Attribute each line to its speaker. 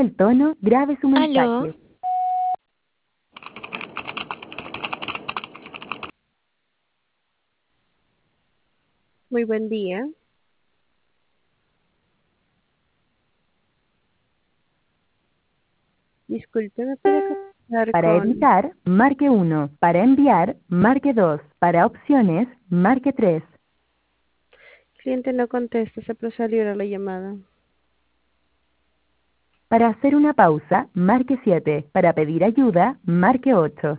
Speaker 1: el tono, grabe su
Speaker 2: Aló,
Speaker 1: mensaje.
Speaker 3: Muy buen día. Disculpe, ¿me puede contactar
Speaker 1: Para
Speaker 3: con
Speaker 1: editar, marque 1. Para enviar, marque 2. Para opciones, marque 3.
Speaker 3: cliente no contesta, se procedió a la llamada?
Speaker 1: Para hacer una pausa, marque 7. Para pedir ayuda, marque 8.